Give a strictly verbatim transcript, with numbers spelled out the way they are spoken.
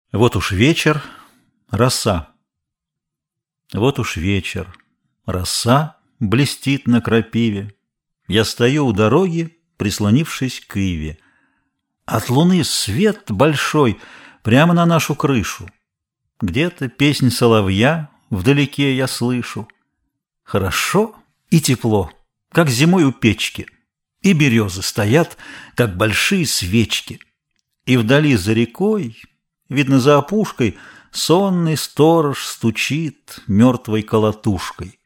Вот уж вечер, роса. Вот уж вечер, роса блестит на крапиве. Я стою у дороги, прислонившись к иве. От луны свет большой прямо на нашу крышу. Где-то песнь соловья вдалеке я слышу. Хорошо и тепло, как зимой у печки, и березы стоят, как большие свечки. И вдали за рекой, видно за опушкой, сонный сторож стучит мертвой колотушкой.